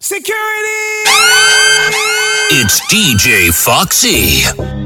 Security! It's DJ Foxy.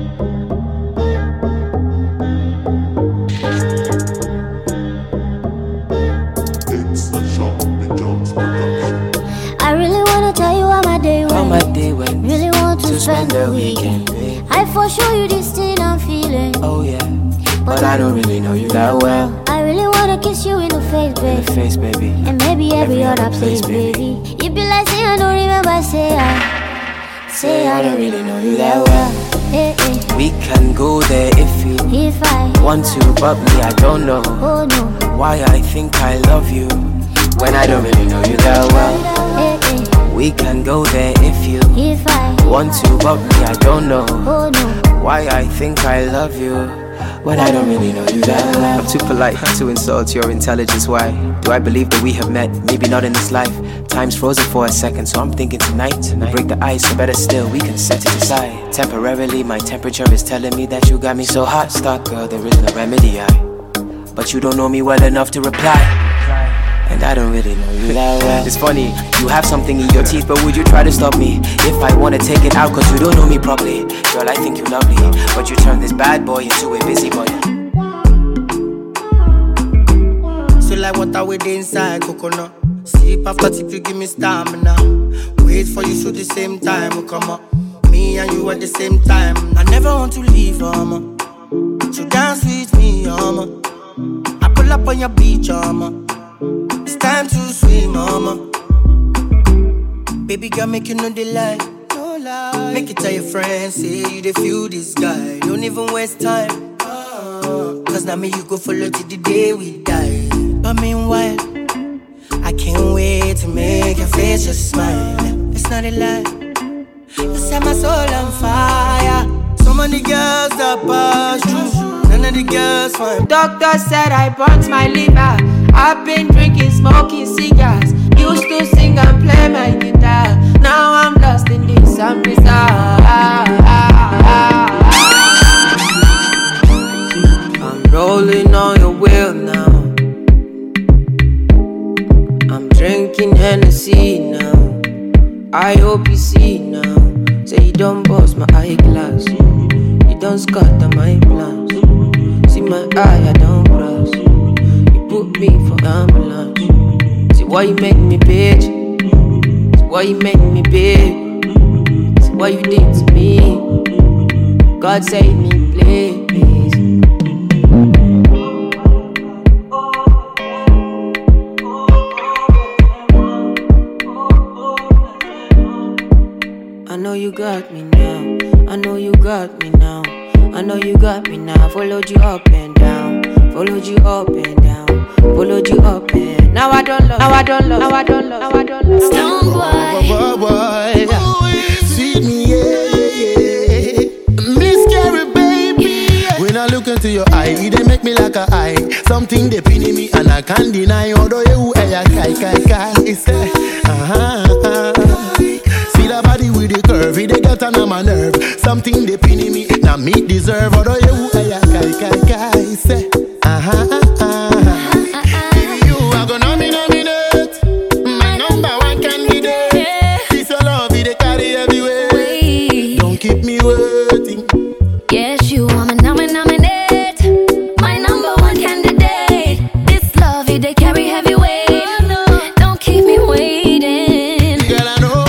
I really wanna tell you how my day went. How my day went. Really want to spend the weekend. I for sure you this thing I'm feeling. Oh yeah, but I don't really know you that well. I really wanna kiss you in the face, baby. In the face, baby. And maybe every other place, baby. You be like, say I don't remember, say I don't really know you that well. Hey, hey. We can go there if I want to, but me I don't know. Oh no. Why I think I love you when I don't really know you that well. Hey, hey. We can go there if I want to, but me I don't know. Oh no. Why I think I love you when I don't really know you that well. I'm too polite to insult your intelligence. Why do I believe that we have met? Maybe not in this life. Time's frozen for a second, so I'm thinking tonight we break the ice, or better still, we can set it aside. Temporarily, my temperature is telling me that you got me so hot. Stuck, girl, there is no remedy. But you don't know me well enough to reply, and I don't really know you that well. It's funny, you have something in your teeth, but would you try to stop me if I wanna take it out? Cause you don't know me properly. Girl, I think you're lovely, but you turn this bad boy into a busybody. So like water with the inside coconut. Sip after tip, you give me stamina. Wait for you so the same time will come up. Me and you at the same time. I never want to leave, mama. So dance with me, mama. I pull up on your beach, mama. It's time to swim, mama. Baby girl, make you know the lie. No lie. Make it tell your friends, say you the feel this guy. Don't even waste time. Cause now me you go follow till the day we die. But meanwhile, I can't wait to make your face just smile. It's not a lie. You set my soul on fire. So many girls that pass through, none of the girls find. Doctor said I burnt my liver. I've been drinking, smoking cigars. Used to sing and play my guitar. Now I'm lost in this and bizarre. I'm rolling on your wheel now. I'm drinking Hennessy now. I hope you see now. Say you don't bust my eyeglass. You don't scatter my plans. See my eye, I don't cross. You put me for ambulance. See why you make me bitch. See why you make me big. See what you did to me. God save me, please. I know you got me now. I know you got me now. I know you got me now. Followed you up and down. Followed you up and down. Followed you up and now I don't love. Now I don't love. Now I don't love. Now I don't love. Stone boy. Sweet me, yeah. Miss Carrie, baby. When I look into your eye, they make me like a eye. Something they pin in me and I can't deny. Although you kai. It's see that body with the curve, they got on my nerve. Something they pin in me, now me deserve. Although you kai. Say if you are gonna nominate my number one candidate. This your love, they carry everywhere. Don't keep me waiting. Yes, you wanna nominate my number one candidate. This love, they carry heavy weight. Don't keep me waiting. Girl, I know.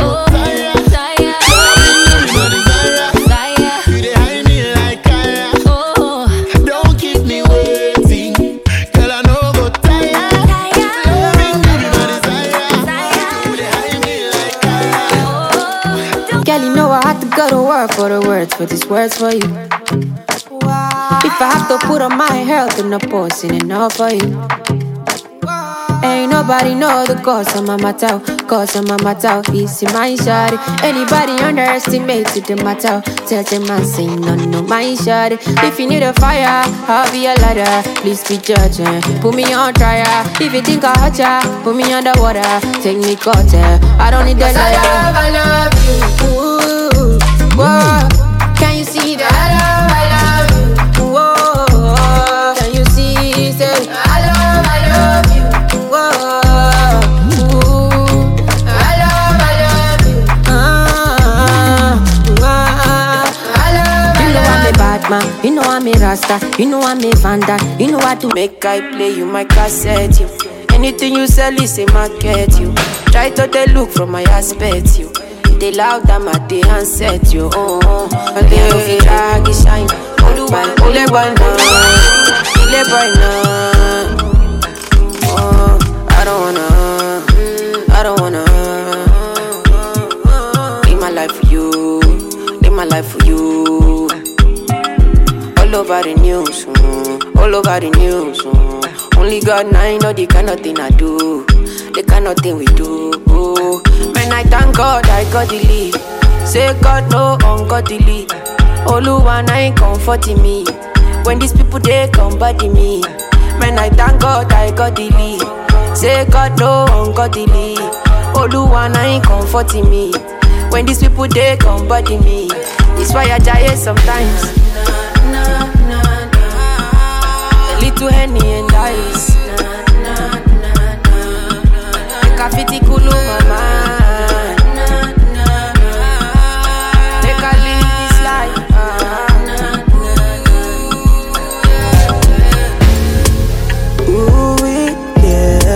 Go to work for the words, for these words for you. If I have to put on my health in the posting enough for you. Ain't nobody know the cause of my matter. Cause of my matter, it's in my shawty. Anybody underestimated the matter, tell them I say no, my shawty. If you need a fire, I'll be a ladder. Please be judging, put me on trial. If you think I hurt ya, put me underwater. Take me cutter, I don't need that liar. I love you. Ooh, whoa. Can you see that? I love you. Whoa. Can you see? Say I love you. Whoa. Ooh. I love Sigma, you know I'm a Rasta, you know I'm a Vanda, you know what to make I play you my cassette, you. Anything you sell is a market, you. Try to they look from my aspect, you. They loud them at the handset, you. But they don't feel like it shine. Kill it boy now. I don't wanna live my life for you, live my life for you. All over the news, all over the news. Only God and I know the kind of thing I do, the kind of thing we do. Man, I thank God I got the lead. Say God no ungodly. Oluwa na ain't comforting me. When these people they come body me. Man, I thank God I got the lead. Say God no ungodly. Oluwa na ain't comforting me. When these people they come body me. It's why I die sometimes. A little Henny and ice. Make a fitty cool my mind. Make a live this life. Ooh, yeah.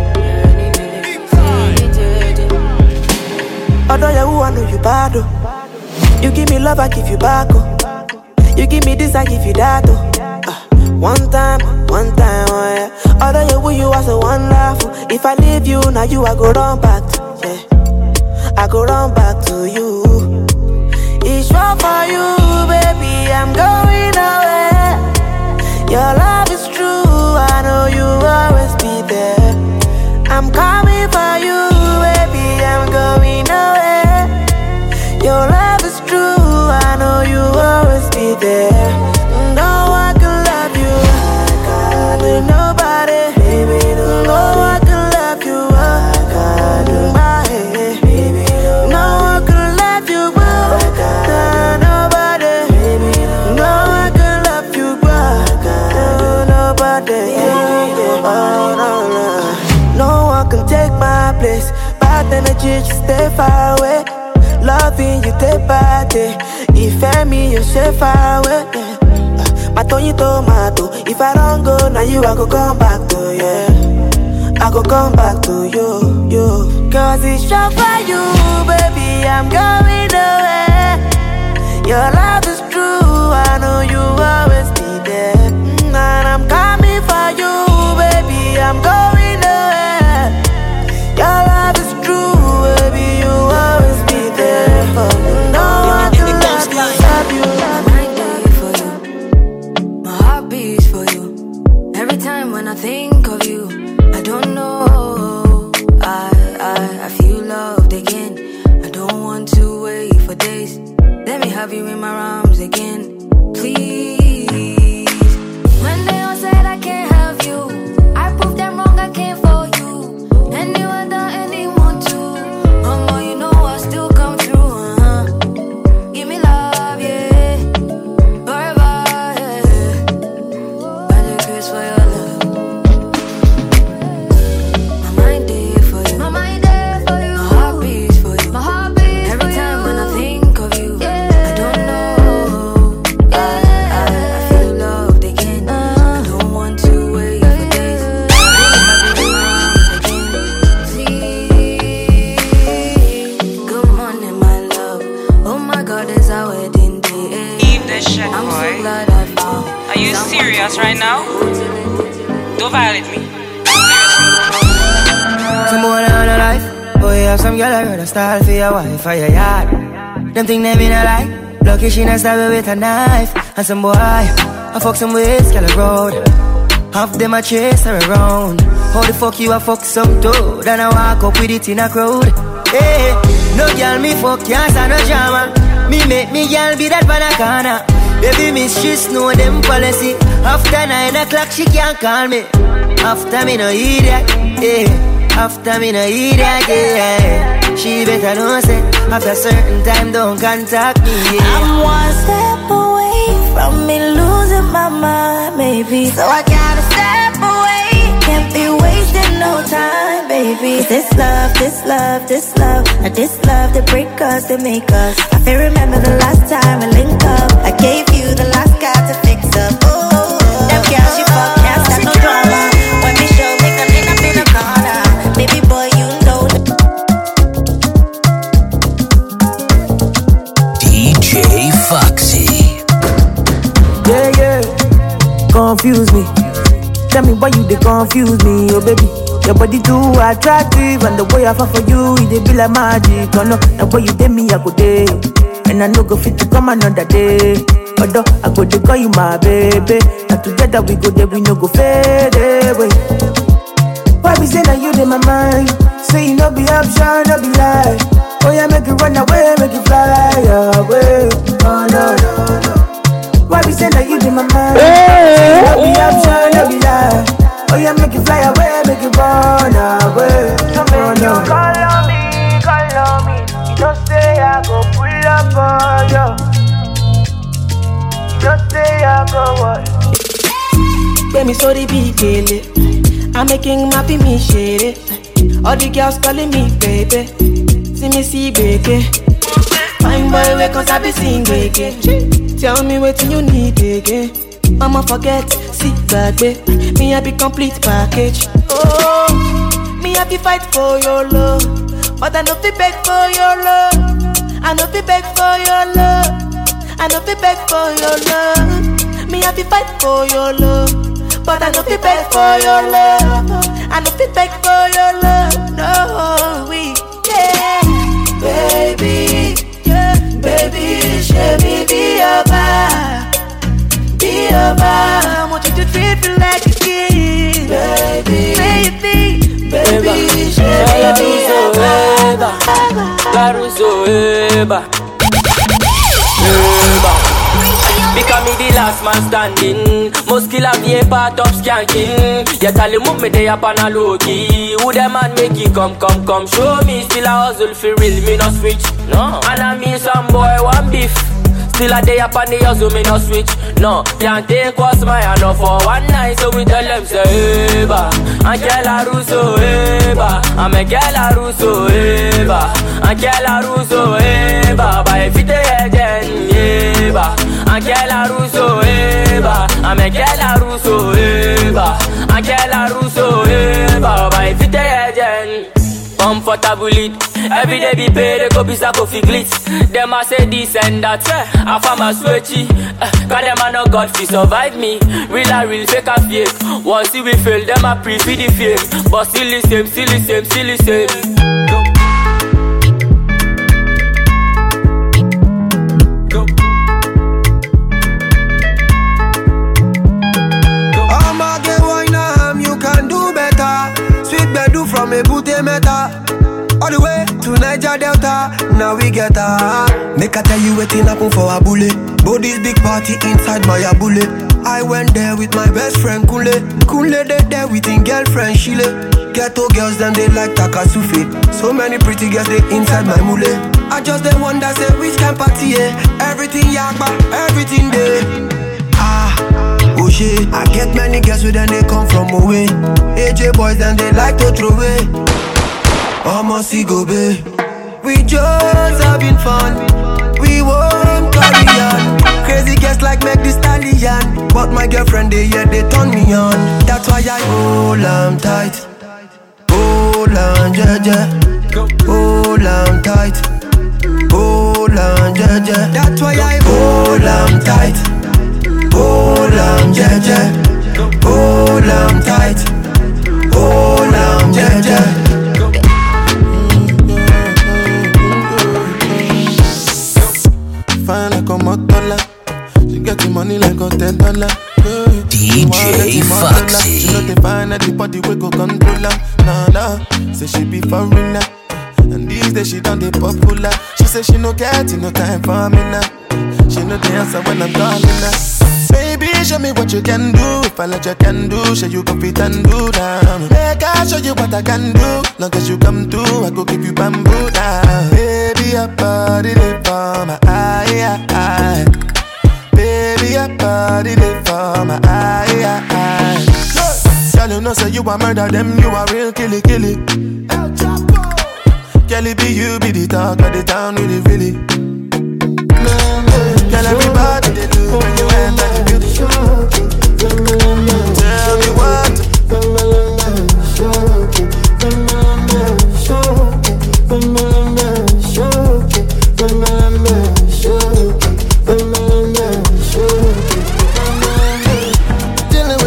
Although you I know you bad, oh. You give me love, I give you back, oh. You give me this, I give you that, oh. One time, oh yeah. Although you are so one laugh, oh. If I leave you, now you I go run back to, yeah. I go run back to you. It's wrong for you, baby, I'm going away. Your love is true, I know you always be there. I'm coming for you, baby, I'm going away. Your love is true, I know you always be there. No one can love you like I do. Nobody, baby, no one can love you like I do. Baby, no one can love you like I do. Nobody, baby, no one can love you like I do. Nobody, oh, no. No one can take my place. Bad energy, just stay far away. Loving you day by day. If me, you stay far away. My Tony tomato. If I don't go, now you I go come back to, yeah. I go come back to you. Cause it's short for you, baby, I'm going away. Your love is true, I know you always be there. And I'm coming for you, baby, I'm going away. Your love is true, baby, you always be there. No one can love you. My heart beats for you. Every time when I think of you, I don't know. I feel loved again. I don't want to wait for days. Let me have you in my arms again, please. When they all said I can't have you, I proved them wrong, I came for you. Anyone that anyone to. Mama, you know I still come through, Give me love, yeah. Forever, yeah. Magic kiss for your love. My mind there for you. My mind there for you. My heart beats for you. My heart beats every time when I think of you. I don't know. I feel loved again. I don't want to wait for days. Let me have you in my arms again, please. Good morning, my love. Oh my God, it's our wedding day. Leave this shit, I'm so boy. glad I found. Are you serious right now? Don't violate me. Some boy on a life. Boy, have some girl I rather style for your wife for your yard. Them think them in a lie. Lucky she not stab with a knife. And some boy, I fuck some ways, girl road. Half them I chase her around. How the fuck you a fuck some dude? And I walk up with it in a crowd. Hey, no girl me fuck, can't stand no drama. Me make me girl be that banana. Baby miss, she know them policy. After 9 o'clock she can't call me. After me no idiot, yeah. After me no idiot, yeah. She better know say after certain time don't contact me, yeah. I'm one step away from me losing my mind, baby. So I gotta step away. Can't be wasting no time, baby. This love, and this love, they break us, they make us. I feel remember the last time we linked up. I gave you the last guy confuse me. Tell me why you they confuse me, oh baby. Your body too attractive, and the way I fall for you, it be like magic. Oh no, the way you did me, I go day, and I no go fit to come another day. Although I go to call you my baby, and together we go there, we no go fade away. Why be say that you in my mind? Say you no be option, no be lie. Oh yeah, make it run away, make it fly away. Oh no, no, no. Why be say that you in my mind? Say you no be option, no be lie. Oh yeah, make it fly away, make it run away. So make you call on me. You don't say I go pull up on you. You don't say I go what? Baby, sorry, big daily. I'm making happy me shady. All the girls calling me baby. See me see baby. Fine boy, wake cause I be singing again. Tell me what you need again. I'ma forget, sit back, babe. Me I be complete package. Oh, me I be fight for your love, but I no fi beg for your love. I no fi beg for your love. I no fi beg for your love. Me I be fight for your love, but I no fi beg for your love. I no fi beg for your love. No, we yeah, baby, yeah, baby, show me be your vibe. Be your vibe. I want you to treat me like a kid, baby, baby, baby, show me be your vibe. Caruso, eba, eba. Because me the last man standing. Most killer be a part of skanking. Yet all the move me they up on a low key. Who the man make it come show me. Still a hustle for real, me no switch. No. And I mean some boy want beef. Still a day up on the hustle, me no switch. No, can't take what's my hand off for one night. So we tell them say eba. And Kela Russo eba. And me Kela Russo eba. And Kela Russo eba. But if it again eba. And Kela Russo eba. And me Kela Russo eba. And Kela Russo eba. But if it again comfortable it. Every day be paid, they go be sako fi glitz. Them a say this and that, I found my sweaty. Cause them a no God fi survive me. Real a real, fake a fake. Once we fail, them a pre fi the fame. But still the same, still the same, still the same. Go. I'ma get wine am, you can do better. Sweet bedu from a booty meta. All the way to Niger Delta, now we get her. Make I tell you waiting happen for a bullet. Body's big party inside my bullet. I went there with my best friend Kule. Kule they there with his girlfriend Shile. Ghetto girls then they like Takasufi. So many pretty girls they inside my mule. I just the one that say which can party, yeah. Everything yakba, everything there. Oh shit, I get many girls with them they come from away. AJ boys then they like to throw away. Almost go babe. We just having fun. We won't carry on. Crazy guests like make the stallion. But my girlfriend they turn me on. That's why I hold on tight. Hold on jaja. Hold on tight. Hold on jaja. That's why I hold on tight. Hold on jaja. Hold on tight. Hold on jaja. Fine like a motola. She get the money like a $10. DJ Foxy. She know they find at the body we go control her. Nah, say she be foreigner. And these days she done the popular. She say she no get no time for me now. She know the answer when I'm calling her. Baby, show me what you can do. If I let you can do, show you go fit and do that. Make I show you what I can do. Long as you come through, I go give you bamboo now. Baby, your body live for my eye. Baby, your body live for my eye. Girl, you know say you a murder them, you a real killy. Girl, it be you be the talk of the town, really. Girl, everybody they do when you enter the building. Tell me what. Dealing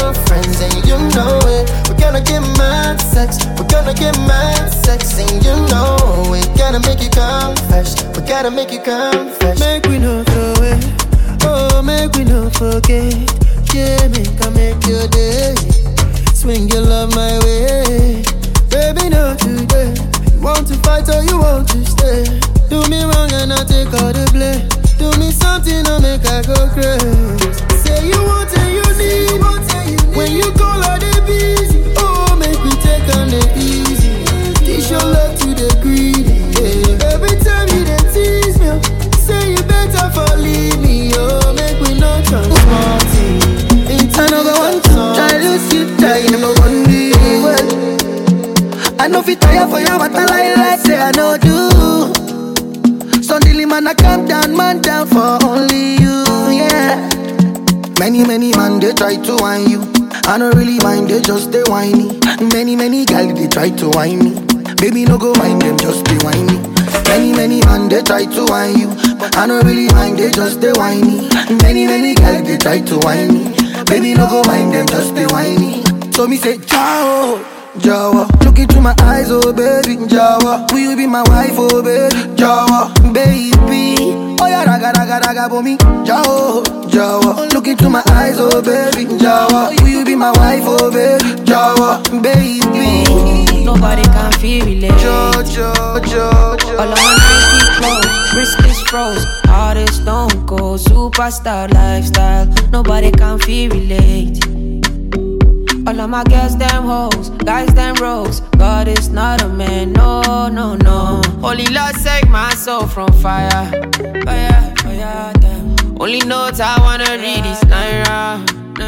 girlfriends, and you know it. We're gonna get mad sex, we're gonna get mad sex, and you know we gotta make you confess, we gotta make you confess. Make we no throw it, oh make we no forget. Yeah, make your day. Swing your love my way, baby, not today. You want to fight or you want to stay? Do me wrong and I take all the blame. Do me something to make I go crazy. Say you want and you need. When you call her they busy. Oh, make me take on the easy. Teach your love to the greedy. Yeah. Every time you they tease me, say you better for leave me. Oh, make me no transporting. I know the one try lose you, try number one be well. I know if you tire for you, but I like say I know do. Suddenly man I calm down, man down for only you, yeah. Many man they try to whine you. I don't really mind, they just they whiny. Many guys they try to whine me. Baby no go mind them, just be whiny. Many man they try to whine you. I don't really mind, they just they whiny. Many guys they try to whine me. Baby no go mind them, just be whiny. So me say ciao, Jawa. Look into my eyes, oh baby, Jawa. Will you be my wife, oh baby, Jawa, baby. Oh yeah, raga for me, Jawa. Look into my eyes, oh baby, Jawa. Will you be my wife, oh baby, Jawa, baby. Nobody can feel relate. Jo. All of my Nike clothes, wrist is froze. Artists don't go, superstar lifestyle. Nobody can feel relate. All of my girls, them hoes, guys, them rogues. God is not a man, no. Only Lord save my soul from fire. Damn. Only notes I wanna read is Naira.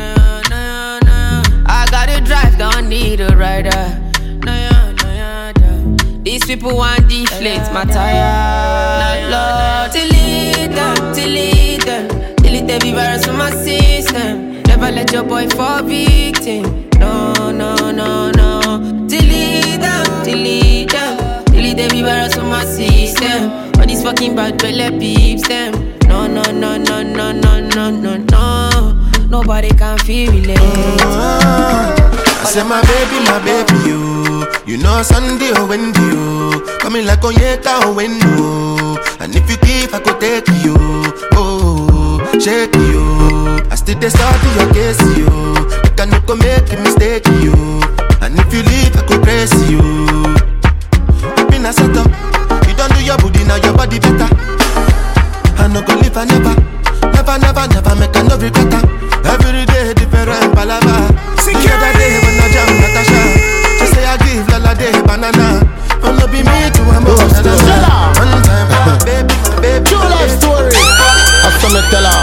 I gotta drive, don't need a rider. These people want deflate my tire. Lord, delete them. Delete every virus from my system. Never let your boy fall victim. No. Delete them. Delete every virus from my system. All these fucking bad belly peeps them. No. Nobody can feel relate. I say my baby, you know Sunday or Wendy, you coming like Onyeka or Wendy. And if you give, I could take you. Oh, shake you. I still they start in your case, you cannot go make a mistake, you. And if you leave, I could praise you. Been a setup, you don't do your booty, now your body better. I no go live, I never make a no regret. Every day different palava. The other day when I jam Natasha, she say I give Lala day banana. But no be me to a more. One time, my baby. True life story. Have some tell her.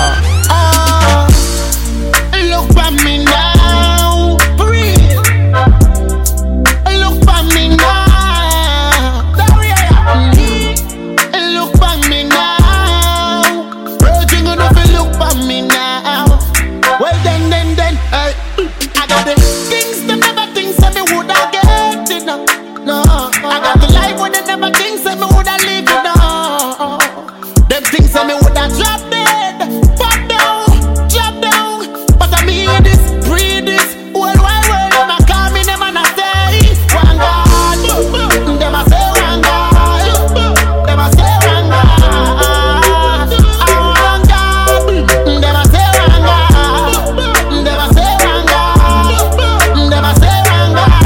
Look for me now, breathe. Look for me now, look for me now. Virgin gonna look for me now. Well then, hey, I got the things that never think say me woulda get it now. No, I got the life where they never think say me woulda live it now. Them things say me woulda drop dead, pop down. But I mean this, breathe this, world wide world. Them a call me, them a not say one God. Them a say one God. Them a say one God. One God. Them a say one God. Them a say one God. Them a say one God.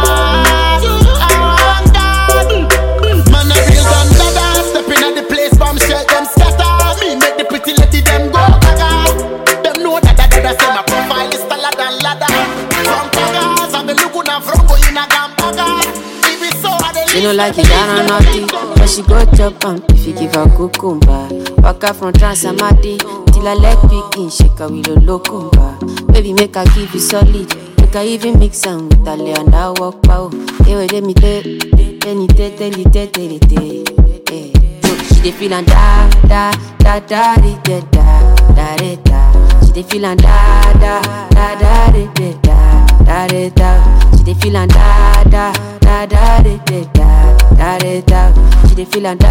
One God. Man a real gun dada, stepping at the place, bomb shell them scatter. Me make the pretty lady them go gaga. Them know that say my profile is taller than ladder. From Pagas, I've been looking at Vrombo in a Gampaga. If it's so hard, She no like it down or naughty, but she go chop am if you give her cucumber. Waka from Transamadi till her leg picking, shake her with a locumba. Baby make her give you solid, make her even mix am with her lay and her walk pow. Hey, wait, let me tell. She dey feel and da. She dey feel and da. She dey feel and da. She dey feel and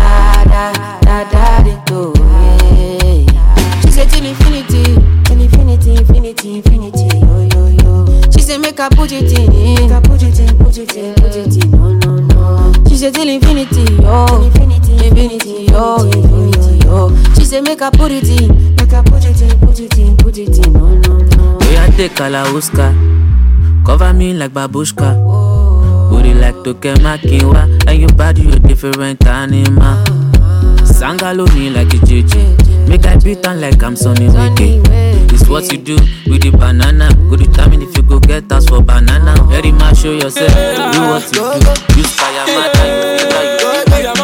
da. She said till infinity, yo. say make I put it in. Make I put it in, put it in, put it in. No, no, no. She say till infinity, oh, infinity, oh, infinity, oh. She say make I put it in. Make I put it in, put it in, put it in. No, no, no. We are take Kalauska, cover me like babushka. Booty like Tokemakiwa, and your body a different animal. Sangalo me like a JJ. Make I beat on like I'm Sonny Wiki. It's what you do with the banana. Go determine if you go get us for banana. Very much show yourself, do what you do. You fire matter, you feel like you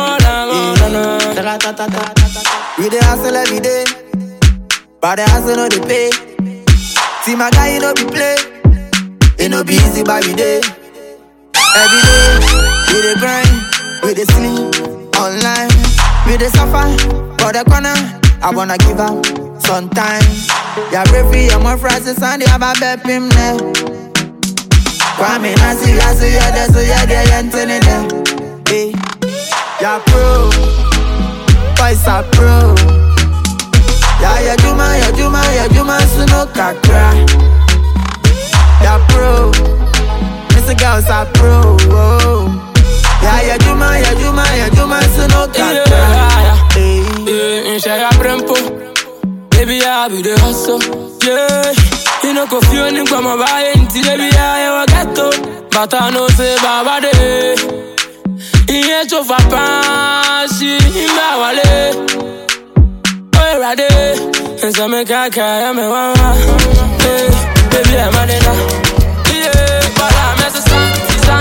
We dey hustle every day, but the hustle no dey pay. See my guy, you no be play. It no be easy by the day. Every day, we dey grind, we dey sleep online. We dey suffer for the corner. I wanna give up sometimes. Yeah, free your more friends and they have a bed pim ne. Kwame Nasi, I see ya there, so yeah, they ain't in there. Hey, yeah, pro, boys are pro. Yeah, Juma, so no kakra. Yeah, pro, Mr. Girls are pro. Yeah, Juma, so no kakra. Share a brempo, baby I be the hustle, yeah. You know go feel any come by into baby I get to, but I know say baba de. Iye to fa pansi imba wale, oh rade, and some me kaka me wana, baby I'm a nena, yeah, but I'm a son.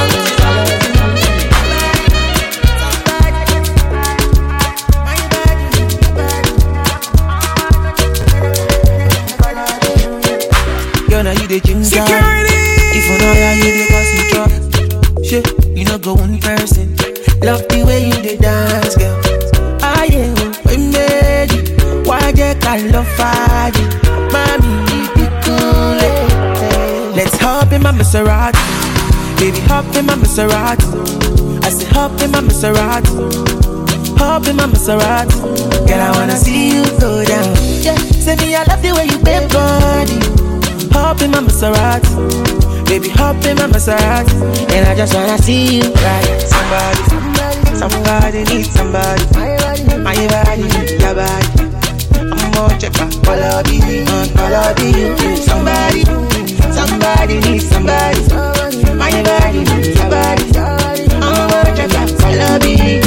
Now you the ginger. If you know how you the cause you drop. Shit, you know go one person. Love the way you the dance, girl. Ah yeah, we made it. Why get I love fire? Mommy, you be cool. Let's hop in my Maserati. Baby, hop in my Maserati. I say hop in my Maserati. Hop in my Maserati. Girl, I wanna see you go down. Yeah, say me I love the way you bend body. Hop in my Maserati, baby, hop in my Maserati, and I just wanna see you right. Somebody needs somebody. My body, your body. I'm more checker, all of you. Somebody needs somebody. My body, your body. I'm more checker, all of you.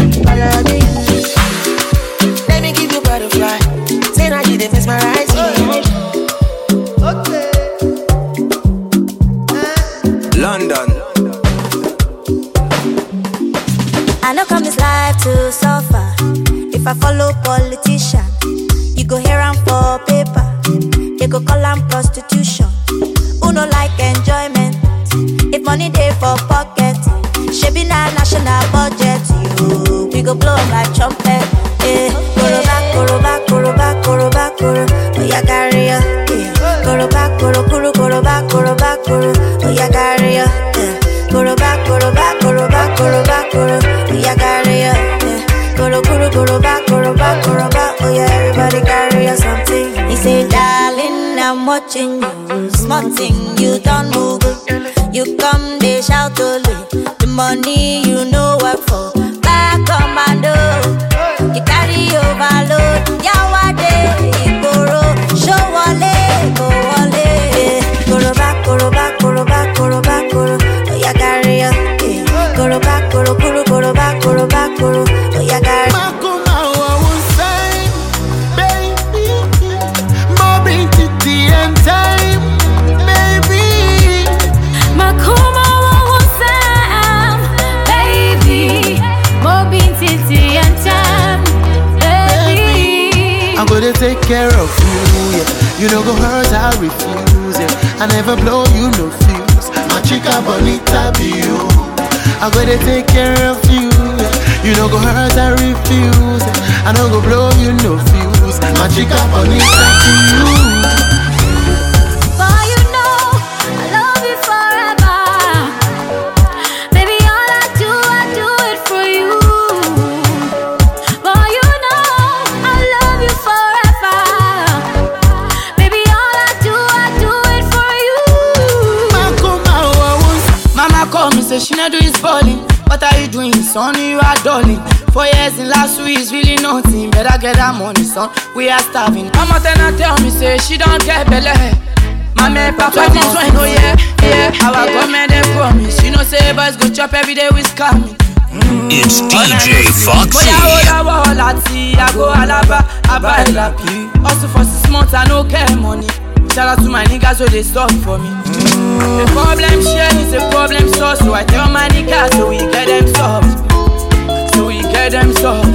Let me give you butterfly. Say now you didn't mesmerize me. Okay. London. I know come this life to suffer. If I follow politician, you go hear am for paper. They go call am prostitution. Who no like enjoyment? If money dey for pocket, shebi na national budget. You, we go blow 'em like trumpet. Koroba, koroba, koroba, koroba, koro. Oh yeah, carry ya. Koroba, koro, koro, koroba, koroba, koro. Oh yeah, carry ya. Koroba, koroba, koroba, koroba, koro. Oh yeah, carry ya. Koro, koro, koroba, koroba, koroba. Oh yeah, everybody carry ya something. He say, darling, I'm watching you. Small thing, you don't move. You come, they shout only. The money you know what for. Back commando. You carry overload. Yawade, Igoro. Show wale, go wale. Koroba, koroba, koroba, koroba, koro. Oh yeah, carry ya. Koroba, koro, koro, koroba, koroba, koro. Oh yeah, carry ya. They take care of you, yeah. You know go hurt, I refuse, yeah. I never blow you no fuse. My chica bonita be you. I'm gonna take care of you, yeah. You know go hurt, I refuse, yeah. I don't go blow you no fuse. My chica bonita be you. Boy, you know I love you forever. Baby, all I do it for you. Boy, you know I love you forever. Baby, all I do it for you. call me, say she not do his balling. What are you doing, son? You are darling. 4 years in last week is really nothing. Better get that money, son. We are starving. Mama tell me, say she don't get belly. Mama, papa, this one, oh yeah, yeah. Our government they promise. You know, say boys go chop every day with scamming. It's DJ Foxy. I go Alaba, I buy lappy. Also for 6 months, I no care money. Shout out to my niggas so they stop for me. The problem share is a problem solved. So I tell my niggas so we get them solved. So we get them solved.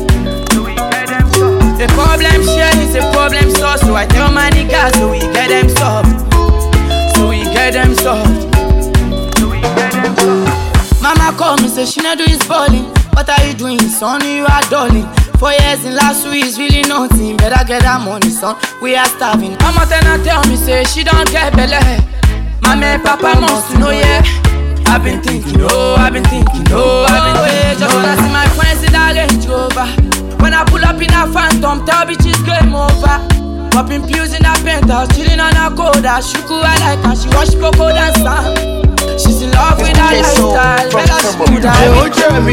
The problem share is a problem solved. So I tell my niggas so we get them solved. So we get them solved. Mama call me, say she not do his balling. What are you doing, son? You are darling. 4 years in last week is really nothing. Better get that money, son. We are starving. Mama tell me, say she don't get belly. Mama, papa must know, yeah. I've been thinking, oh, I've been thinking, oh, I've been thinking. Just wanna see my friends in that Range Rover. When I pull up in a phantom, tell bitches game over. Popping pills in a penthouse, chilling on a coda. Shuku I like her, she wash cocoa and sand. She's in love with her lifestyle. Bella smooth. Oh, Jeremy,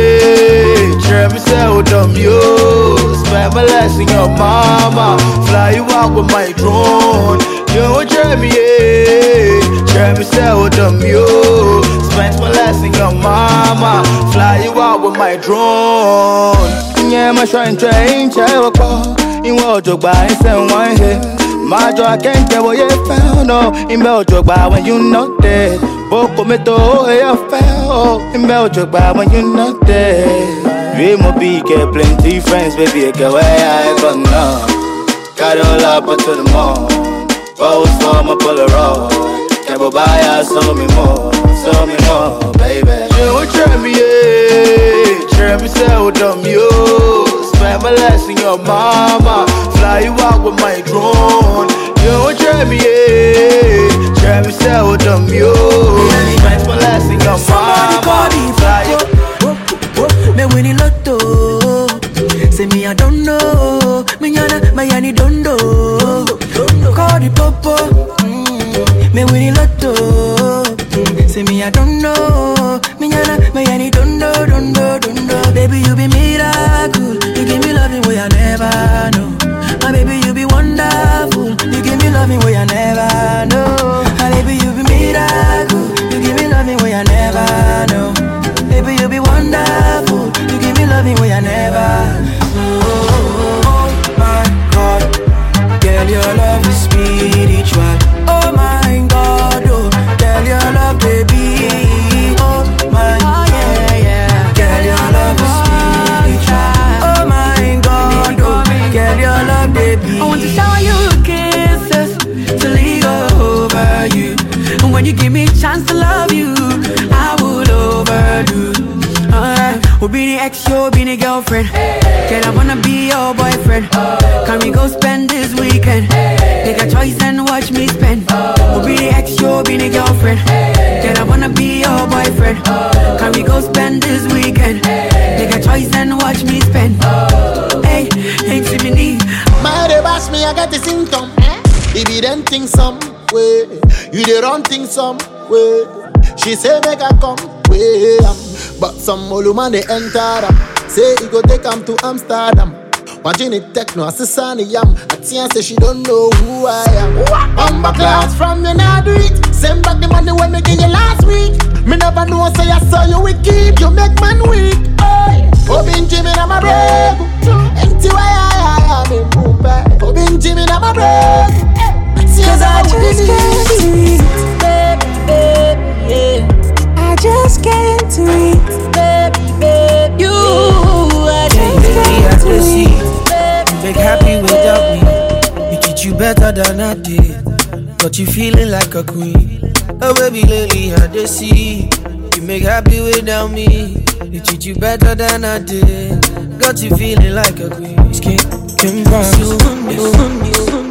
Jeremy said, oh, dumb, yo. Spend my last in your mama. Fly you out with my drone. Yo, Jeremy, Jeremy said, oh, dumb, yo. Spend my last in your mama. Fly you out with my drone. Yeah, my shrine train, check in what you buy, send one hit. My joy, I can't tell what you found. No, in Belgium, when you not dead. Boko me to you fell. In Belgium, when you not dead. We mo be get plenty friends, baby. Get where I go now. Got all up to the mall. Bows for my Polaroid. Can't buy us, show me more, baby. You try me, try me, say, oh, dumb, yo. Spend my last in your mama. Fly you out with my drone. You try me, try me, say, oh, dumb, yo. Spend my last in your mama. Fly you. Me winning lotto. Say me I don't know. Me yana, my yani don't know. Call the popo. Me winning lotto. Say me I don't know. Me yana, my yani don't know. Baby you be miracle. You give me loving way I never know. My baby you be wonderful. You give me loving way I never know. My baby you be miracle. You give me loving way I never know. Baby you be wonderful. You give me loving way I never. Oh my God, girl your love is spiritual. Oh my God, oh girl your love baby. Oh my, yeah. Girl your love is spiritual. Oh my God, oh girl your love baby. I want to shower you kisses to linger over you. And when you give me a chance to love you, I will overdo. We'll be the ex, you'll be the girlfriend. Girl, I wanna be your boyfriend. Can we go spend this weekend? Take a choice and watch me spend. We'll be the ex, you'll be the girlfriend. Girl, I wanna be your boyfriend. Can we go spend this weekend? Take a choice and watch me spend. Hey, ain't see me need. My they bash me, I got the symptom. If you don't think some way, you the wrong thing some way. She say make I come way, but some old man they enter them. Say he go take him to Amsterdam. Watching it techno, assassin yam. Atia say she don't know who I am. I'm back class from you now do it. Send back the money when me give you last week. Me never know say I saw you wicked. You make man weak. Oh, been Jimmy na my break. Empty why I am in Mumbai. Oh, been Jimmy na my break. Cause I just can't eat, baby, yeah. I just can't eat, baby, you. I just can't eat, make happy without me. We treat you better than I did. Got you feeling like a queen. Oh baby, lately I just see you make happy without me. We treat you better than I did. Got you feeling like a queen. Can promise you.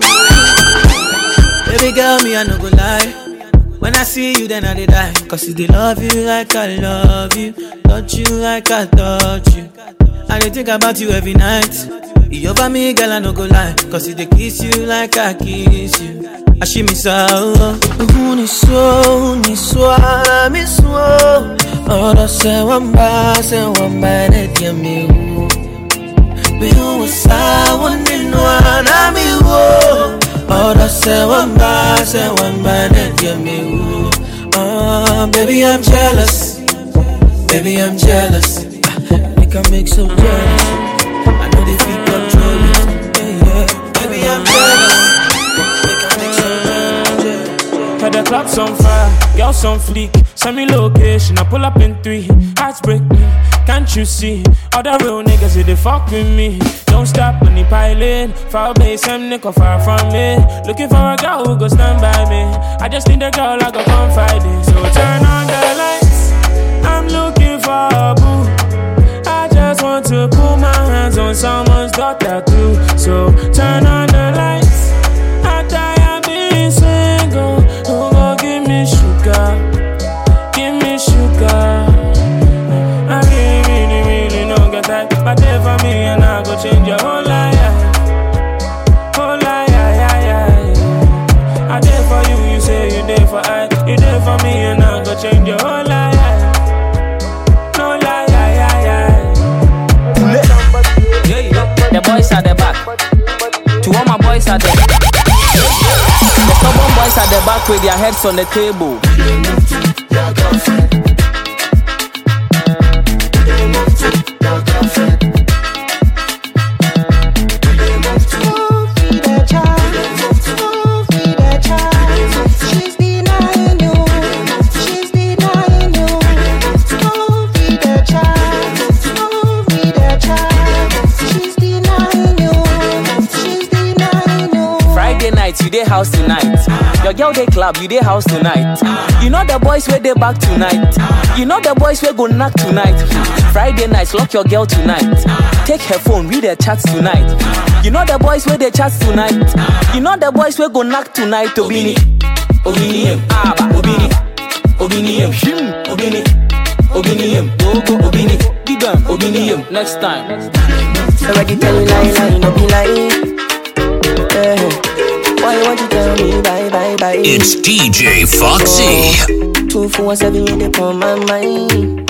Baby girl, me I no go lie. When I see you, then I dey die. Cause they love you like I love you. Touch you like I touch you. I dey think about you every night. You over me, girl, I no go lie. Cause they kiss you like I kiss you. I see me so. Unisoara miss wo. Ora se wamba ne dia mi wo. Mi wo sa woni no ana mi wo. Ora se wamba ne dia mi wo. Baby I'm jealous. Baby I'm jealous. Make I make so jealous. I know they feel control it. Yeah. Baby I'm jealous. Make I make so jealous. Had the clocks on fire, girls on fleek. Send me location, I pull up in 3. Hearts break me, can't you see? All the real niggas, they fuck with me. Don't stop when they piling. Far away, some nigga far from me. Looking for a girl who go stand by me. I just need a girl I go confide in. So turn on the lights, I'm looking for a boo. I just want to put my hands on someone's daughter too. So turn on the lights, I die, I'm being single. Who gon' give me sugar? Give me sugar. I really don't get that. But there for me and I go change your whole life. Whole life, I there for you, you say you there for I. You there for me and I go change your whole life. No lie, The boys at the back. To all my boys at the The stubborn boys at the back with their heads on the table. You dey house tonight. Your girl dey club, you dey house tonight. You know the boys where they back tonight. You know the boys where go knock tonight. Friday nights, lock your girl tonight. Take her phone, read her chats tonight. You know the boys where they chats tonight. You know the boys where go knock tonight. Obini, Obini, Aba, Obini, Obini, Obini, Obini, Gogo, Obini, Bigam, Obini. Next time. Already tell me lie, no be lie. Why you want to tell me bye? It's DJ Foxy. 247 you dey on my mind.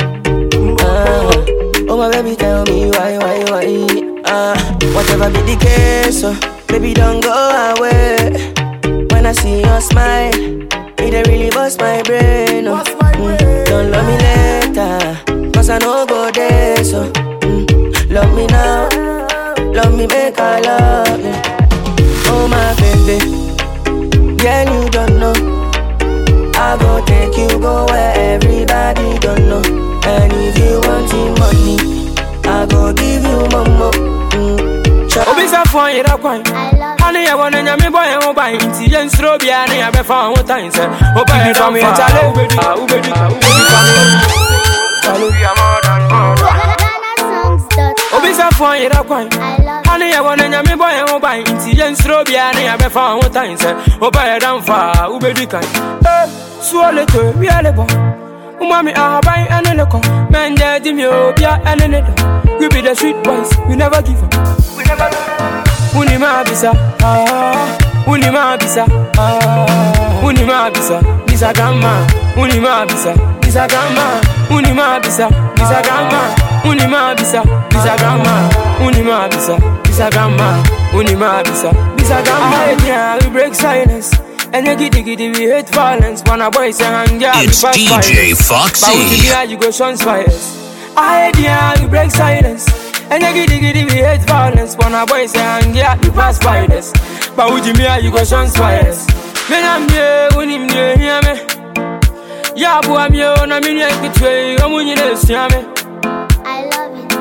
Oh my baby, tell me why? Whatever be the case, baby don't go away. When I see your smile, it dey really bust my brain. Don't love me later, cause I know go there. So love me now, love me make I love you. Oh my baby, girl you don't know. I go take you go where everybody don't know. And if you want money, I go give you mama. Obisa fun yera kwan. Honey, I wanna nyame boy and oba inti yen stro bia na ya be fa one time say. Oba e from here chale. Ubedi Obisa fun yera kwan. Honey, I wanna nyame boy and oba inti yen stro bia na ya be fa one time say. Oba e dan fa ubedi kan. Swole to we ale bon. Umami ahabai aneleko. Mende di mi obia anenedo. We be the sweet boys, we never give up. We never give up. Unima bisa, unima bisa, unima bisa, bisa gama, unima bisa, bisa gama, unima bisa, bisa gama, unima bisa, bisa gama, unima bisa, bisa gama, unima bisa, bisa gama. Yeah, we break silence. And you giddy, we hate violence. Wanna boys and girls, it's DJ Foxy. But with the you go shun fires. I hear we break silence. And you giddy, we hate violence. Wanna boys and girls, you pass by this. But with you go shun fires. Men I'm here, when him near me. Yeah, boy, I'm here, and I'm in here, betray. I'm winning this, yeah, me. I love it.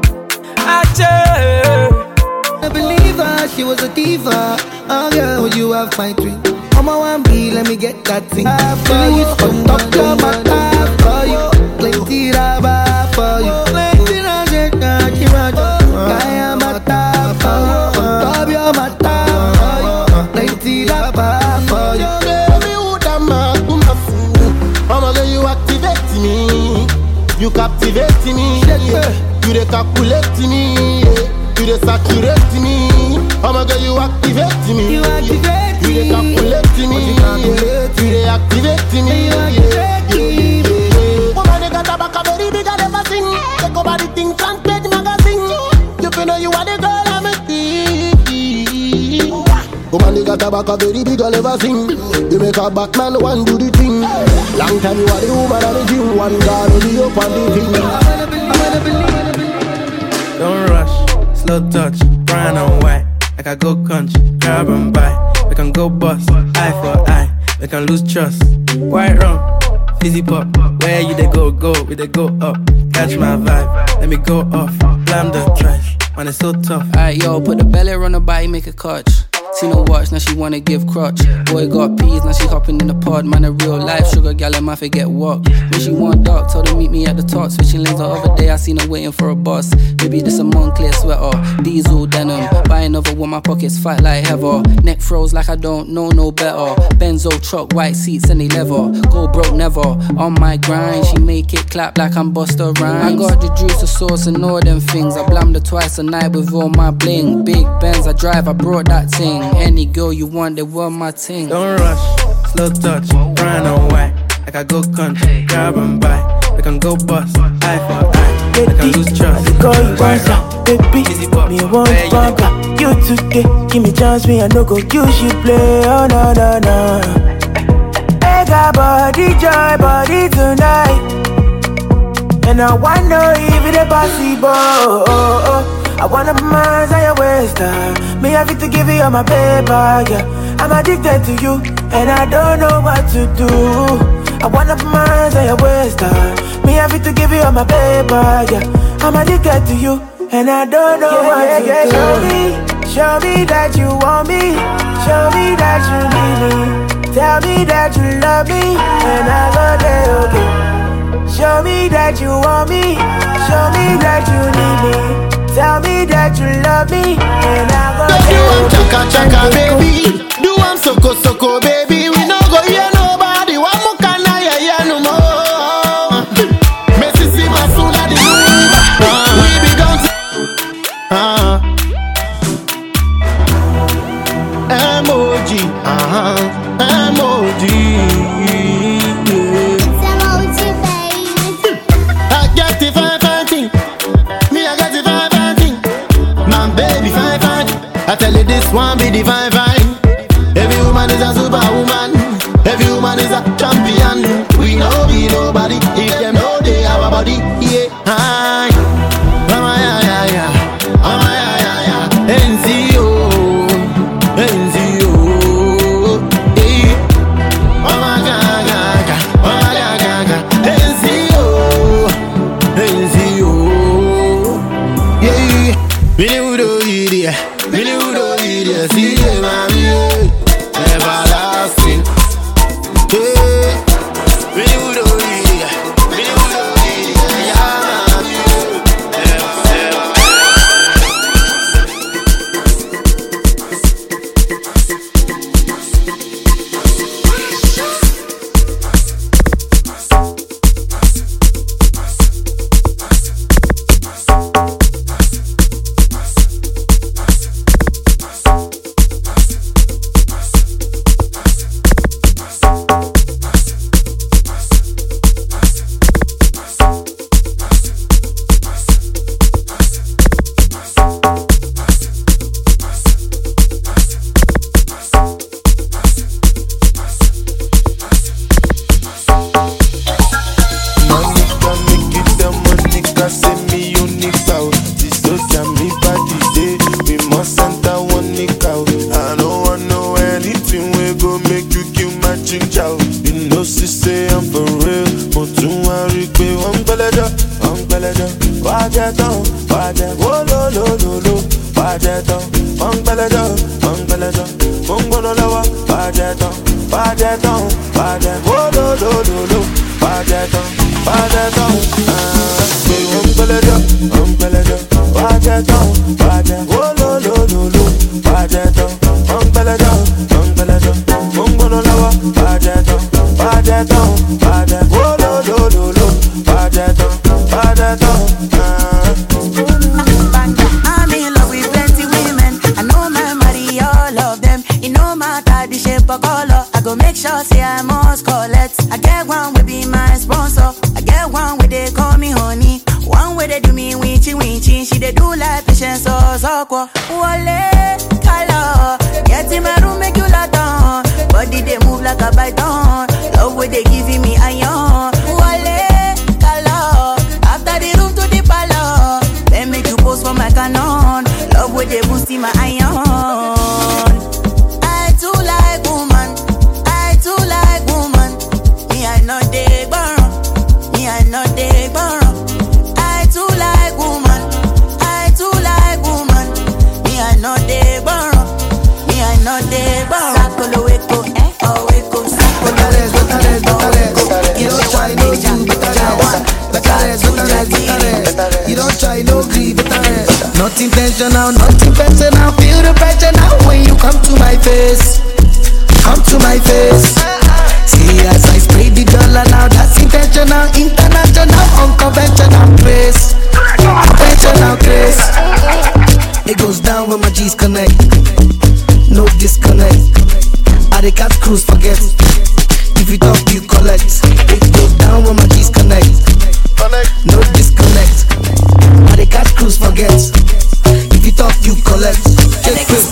I believe her, she was a diva. Oh girl, you have my dream. I'm a 1B, let me get that thing. For you, on top of my top for you. Plenty rubber for you. Plenty rubber, I am a top for you. On top of my top for you. Plenty rubber for you. Baby, who da ma, who ma fool? I'ma let you activate me. You captivate me. You dey calculate me. You dey saturate me. I'ma get you activate me. You activate me. You dey calculate me. You dey activate me. You activate me. Woman, you got a back a very big girl ever sing. You make a Batman one do the thing. Long time you are the woman and the gym. One guy only up on the thing. Don't rush, slow touch, brown and white. Like I go country, grab and buy. We can go bust, eye for eye. We can lose trust. White rum, fizzy pop. Where you they go, we they go up. Catch my vibe, let me go off. Blam the trash, man it's so tough. Alright yo, put the belly on the body, make a catch. See no watch, now she wanna give crutch. Boy got peas, now she hopping in the pod. Man a real life sugar gal, and my forget walk. When she want dark, told her meet me at the top. Switching lanes the other day, I seen her waiting for a bus. Maybe this a Moncler sweater, diesel denim. Buy another one, my pockets fight like heather. Neck froze like I don't know no better. Benzo truck, white seats and they leather. Go broke never, on my grind. She make it clap like I'm Busta Rhymes. I got the juice, the sauce and all them things. I blammed her twice a night with all my bling. Big Benz I drive, I brought that ting. Any girl you want, they were my ting. Don't rush, slow touch, brown and white. Like I go country, grab and buy. We can go bust, eye for eye. We can lose trust. I call you once, baby. Me want conquer. You today, give me chance, me I no go use you play. Oh no no no. I got body joy, body tonight. And I wanna if it's possible. I wanna be mine, I waste time. Me have to give you all my paper, yeah. I'm addicted to you, and I don't know what to do. I wanna be mine, I waste time. Me have to give you all my paper, yeah. I'm addicted to you, and I don't know what to do. Show me that you want me. Show me that you need me. Tell me that you love me, and I go there, okay. Show me that you want me. Show me that you need me. Tell me that you love me, and I go do I'm chaka chaka baby. Do I'm soko baby. We no go hear nobody. One more can I hear no more. Messi see my soul at the we be gone. Emoji, emoji. It's emoji, baby. I get the fine thing. Me I get the fine. Baby, fine. I tell you this one be the fine. Every woman is a superwoman. Every woman is a champion. We know be nobody if them know they have a body. Yeah, hi. Mama, yeah. Mama, yeah. NCO. Hey. Mama, gaga. NCO. Yeah. Really would idiot, see them, mommy, everlasting. Yeah, really would idiot, yeah, She dey do like patience or Zokwa. Wale, color, get him a room. a python. Love where they giving me iron. Wale, color. After the room to the palace. Then make you pose for my canon. Love where they boosting my iron. I too like woman. I too like woman. Me I know they burn. Me I know they burn. I too like woman. I too like woman. Me I know they burn. Me I know they burn. Sacolo eco, oh eco, sacolo eco. You don't try no you You don't try no grieve, not intentional, not intentional. Feel the pressure now when you come to my face. Come to my face. See as I spray the dollar now, that's intentional, international, unconventional grace. Conventional grace. It goes down when my G's connect. No disconnect. I the cat cruise forget. If you talk, you collect. It goes down when my G's connect. No disconnect. I the cat cruise forget. If you talk, you collect. Check this.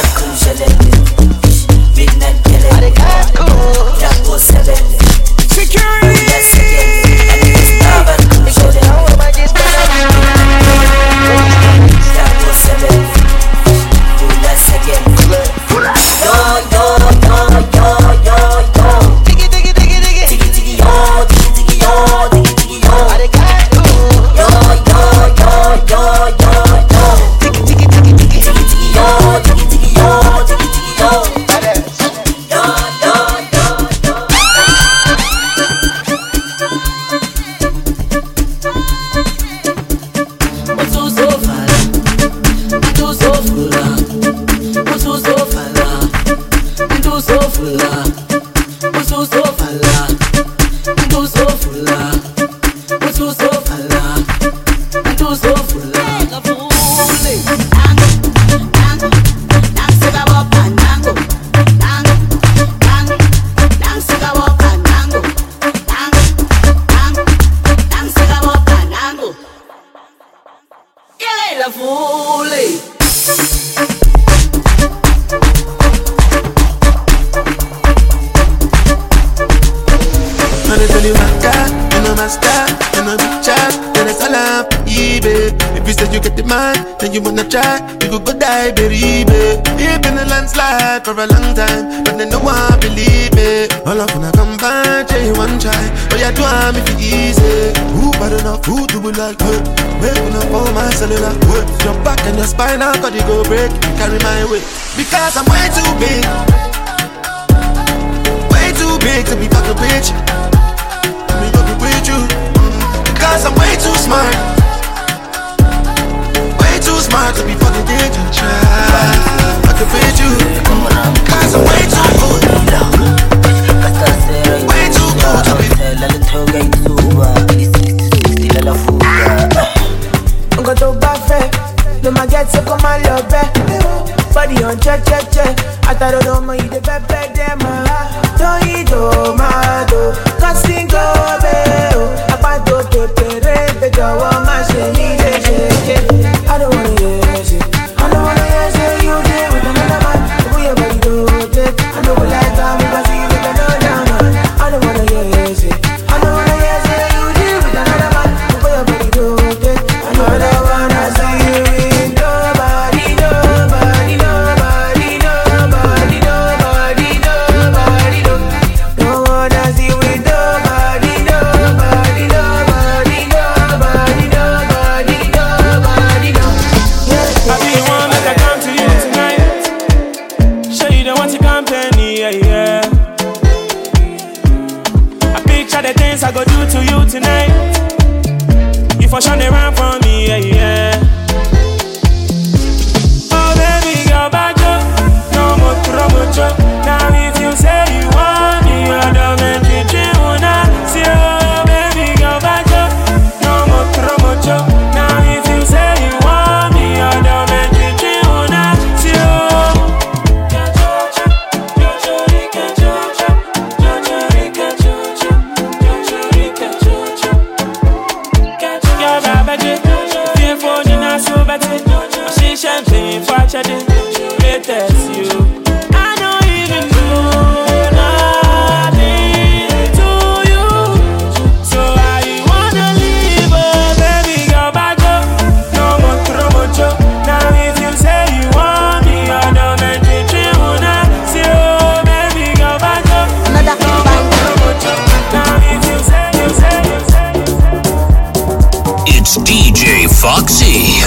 You wanna try, you could go die, baby. Deep in the landslide for a long time, but then no one believe me. All up when I come back, you one try, but you do me for easy. Who bad enough, who do we like good? Waking up all my cellular good. Your back and your spine, how could you go break? Carry my weight, because I'm way too big. Way too big to be fucking bitch. Let me go be with you, because I'm way too smart. Too smart to be fucking dead and try. I can fit you, cause I'm way too good. Way too good to be. I'm going to buffet. No ma get so come on love body on check. I thought I don't mind the pepper them. Don't eat tomato. Casting go beo. I want to prepare the jaw. My shame I don't wanna hear shit. I don't wanna hear shit. You did with another man. The way your body do it. I know we like time. We see you with another man. I don't wanna hear shit. I don't wanna hear shit. You did with another man. The way your body do it. I know I don't wanna see you with nobody. Don't wanna see you with nobody. I be the one that I come to you tonight. Show you the want your company, yeah. I picture the things I go do to you tonight. You for sure they run from me, yeah. Oh baby, girl, back up. No more trouble, now if you say you want me, you're the man to do now. See, oh baby, girl, back up. No more trouble, now if you say you want me, you're the man to do now. See, oh. Yeah, baby, Foxy.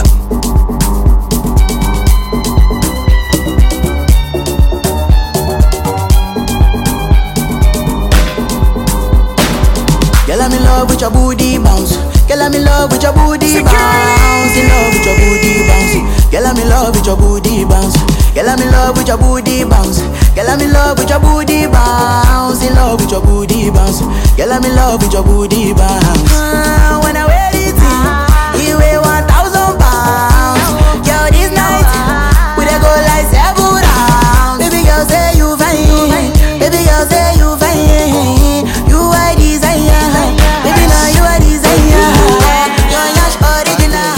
Girl, I'm in love with your booty bounce. Girl, I'm in love with your booty bounce. In love with your booty bounce. Girl, I'm in love with your booty bounce. Girl, I'm in love with your booty bounce. Girl, I'm in love with your booty bounce. In love with your booty bounce. Girl, I'm in love with your booty bounce. When I wear it, you weigh 1,000 pounds. Girl, this night we dey go like 7 rounds. Baby girl, say you fine. Baby girl, say you fine. You are desire. Baby, now you are desire. You're yash original.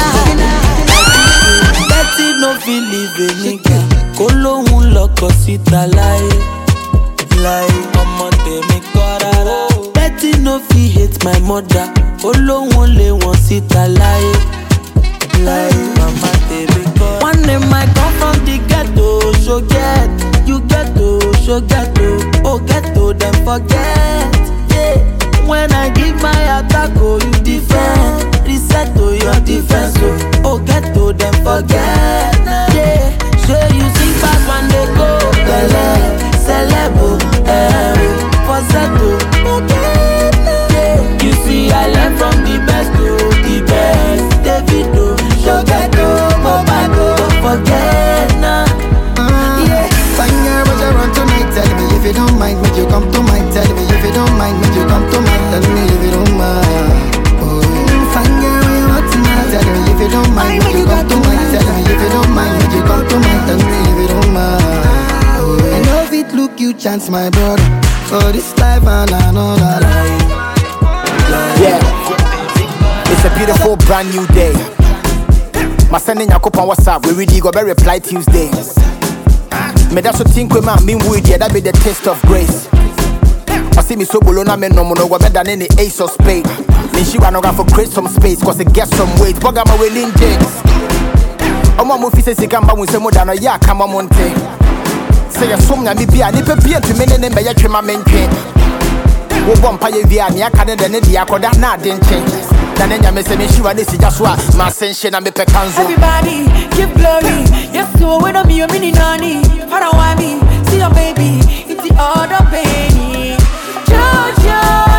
Betty no feel live a nigga. Kolo un loco sita lie. I'ma tell me Betty no feel hate my mother. Kolo un le one sita lie. Mama tell me one day I come from the ghetto. So get, you ghetto, so ghetto. Oh ghetto, then forget. Yeah. When I give my attack, oh you defend. Reset to your defense, oh ghetto, then forget. Yeah, sure you see fast when they go. Celebo, Fossetto, yeah. You see I learn from the best to the best. Davido, Shogato, Mobado, don't forget now. Yeah, fine girl, but you run tonight. Tell me if you don't mind, would you come to mine? Tell me if you don't mind, would you come to mine? Tell me if you don't mind. Oh, fine girl, what you want tonight? Tell me if you don't mind, would you come to mine? Tell me if you don't mind, would you come to mine? Tell me if you don't mind. Oh, I know if it look you chance, my brother, for this life and another life. Yeah, it's a beautiful brand new day. My sending your couple on WhatsApp, we really go better reply Tuesday. Me that's what think we man mean with yeah, that be the taste of grace. I see me so below na me no more better than any ace of spade. Me she wanna go for create some space, cause it gets some weight. Bug my willing James. I'm a movie says he can buy some more than a ya come on monte. Say a sum na me be a nipper be to me name by your trim men train. Wo bompa ye via ni akade de ne dia koda na den change. Na nenya me say me she want this just what my sense na me pe kanzo. Everybody give glory. Yes, so when I'm your mini nanny. How do I me? See your baby, it's the other baby. Jojo,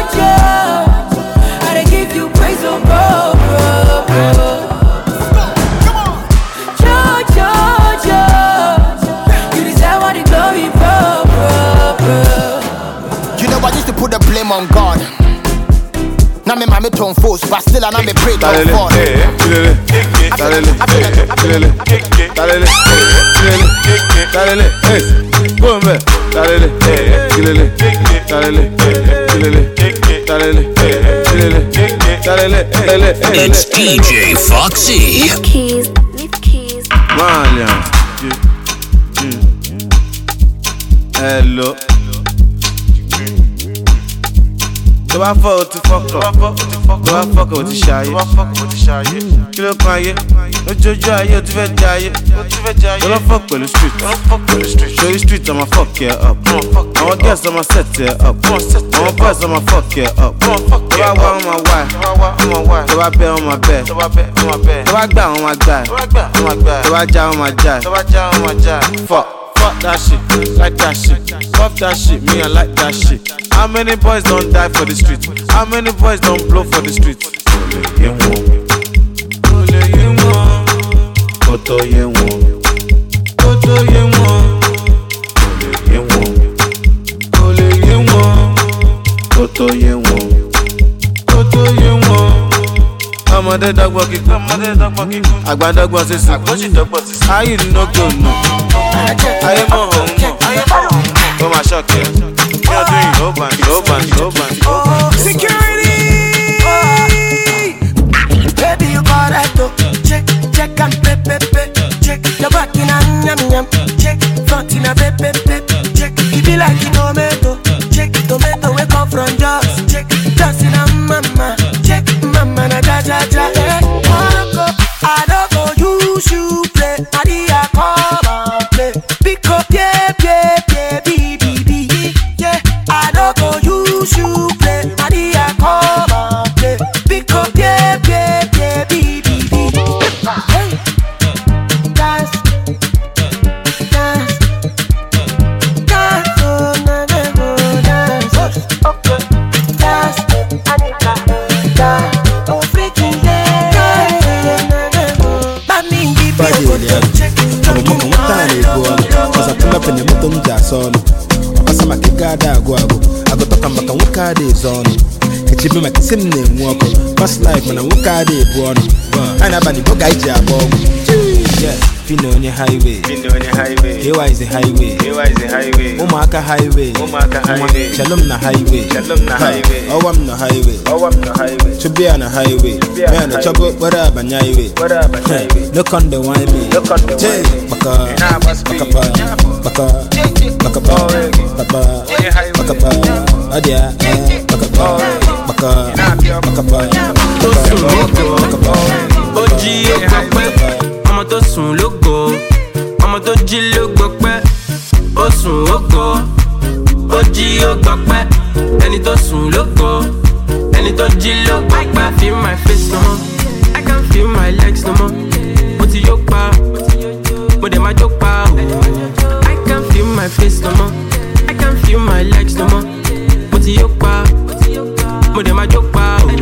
I dey give you praise, oh bro. Jojo, you deserve all the glory, bro. You know I used to put the blame on God. Now me mama turn force, but still I me pray to God. It's DJ Foxy. With keys. Mania. Hello. Do I fuck to fuck up? Do I fuck with the shy? Kilo kwaye, no jojo aye, tu ve jaye. Do I fuck with the street? Show you street, I'ma fuck you up. I'ma guess I'ma set you up. I'ma bust, I'ma fuck you up. Do I want my wife? Do I bet on my bed? Do I gbà on my guy? Do I jam on my jive? Fuck that shit, like that shit. Fuck that shit, me I like that shit. How many boys don't die for the streets? How many boys don't blow for the streets? Ọmọdé dọ́gbọ́n kíkún, àgbà dọ́gbọ́n sísìn. Ayé no go no. Ayé mọ̀ ọ̀hún mọ̀. Ó máa ṣọ́ọ̀kì ẹ̀. Kí ọdún yìí ó bá ní. Security! Baby, you correct, oh. Check and pay. Check your back in a yum. Check front in a pay. Check it be like you tomato. Check tomato we come from Joss. Check just in a mama. Check mama na ja. I don't go use you play. I did a come and play. Pick up yeah, B. Yeah, I don't go use you play. I did a She be my sim name walk. Past life when I walk out the born. And I bani boga ija bomb. Yeah, Fino on the highway. Here is the highway. Umaka highway. Shalom na highway. Oh, I'm the highway. To be on a highway. Man, a chop up, whatever, highway. Look on the wine me. Ọmọ tó sùn ló go, ọmọ tó jí ló gbọ́ pẹ́. Ó sùn ó go, ó jí ó gbọ́ pẹ́. Ẹni tó sùn ló go, ẹni tó jí ló gbọ́ pẹ́. Feel my face no more, I can't feel my legs no more. Mo ti yó pa, mo dẹ̀ máa jó pa o. I can't feel my face no more, I can't feel my legs no more. Mo ti yó pa, mo dẹ̀ máa jó pa o.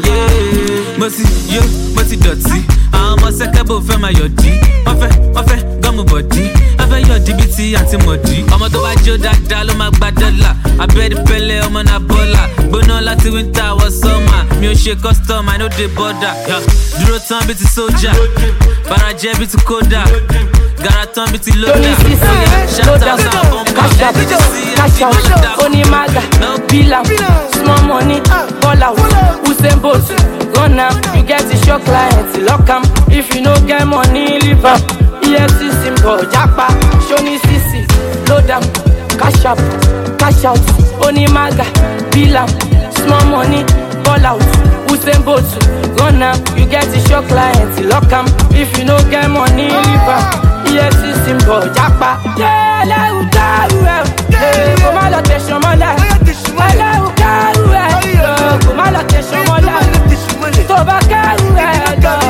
Mo ti dọ̀tí. Àwọn ọmọ sẹ́kẹ́bù fẹ́ máa yọ̀dí. Wọ́n fẹ́ gọ́mù bọ̀dí. Wọ́n fẹ́ yọ̀dí bíi ti àti mọ̀dí. Ọmọ tó bá jó dáadáa ló máa gba dọ́là. Abẹ́rẹ́ pẹ́lẹ́ ọmọ náà bọ́là. Gbóná láti wíńtà wọ sọ́mà. Mi ò ṣe custom, I no dey border. Dúró tán bíi ti sójà. Bàrà jẹ́ bíi ti kódà. Gàrà tán bíi ti lódà. Shout out to our bomba. Cash out, Onimaga, Bila, small money, ball out, Usain Bolt, run am, you get the show clients, lock am, if you no get money, leave am, EFC symbol, Japa, Shoni CC, load am, cash out, Onimaga, Bila, small money, ball out, Usain Bolt, run am, you get the show clients, lock am, if you no get money, leave am, EFC symbol, Japa, yeah, let you go. Kò má lọ tẹ̀sán mọ́lá, ẹlẹ́rù kẹ́rù ẹ̀. Kò má lọ tẹ̀sán mọ́lá, tó bá kẹ́rù ẹ̀ lọ.